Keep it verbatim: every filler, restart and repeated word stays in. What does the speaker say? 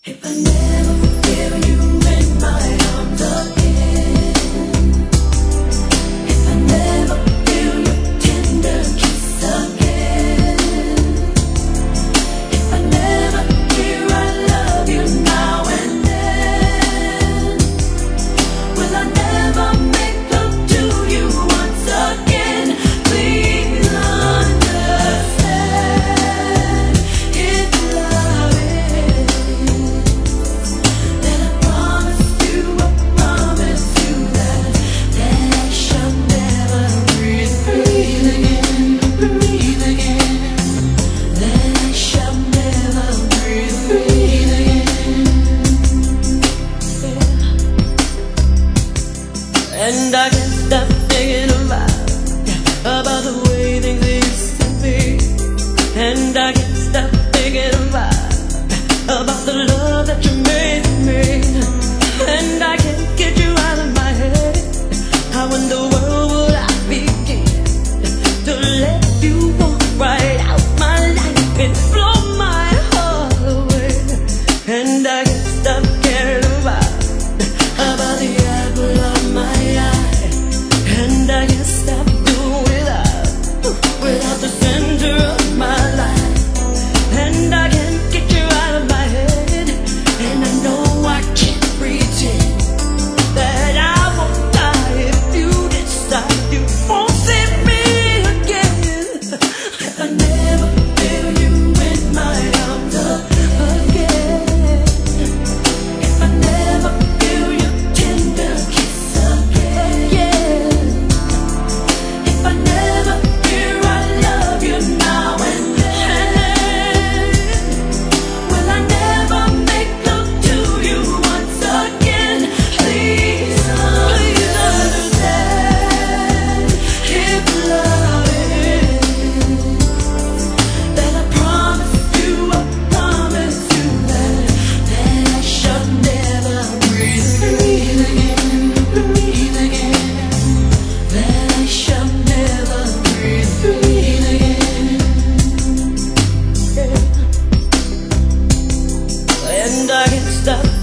If I never feel you in my arms again, if I never feel your tender kiss again, if I never hear I love you now and then, will I never make love to you once again? Please understand, if love is and I can't stop thinking about, about the way things used to be. And I can't stop thinking about, about the love that you made me. And I can't get you out of my head. How in the world would I begin to let you walk right out my life and blow my heart away? And I can't stop caring about, about the apple of my eye. And I can't stop doing without, without the center of my life. And I can't get you out of my head. And I know I can't pretend that I won't die if you decide you won't see me again. If I never feel you in my arms again, if I never feel your tender kiss again, if I never hear I love you now and then, will I never make love to you once again? Please, please understand, if love is, that I promise you, I promise you that, that I shall never breathe, breathe again, breathe again, that I shall never breathe, breathe again. Yeah. And I can't stop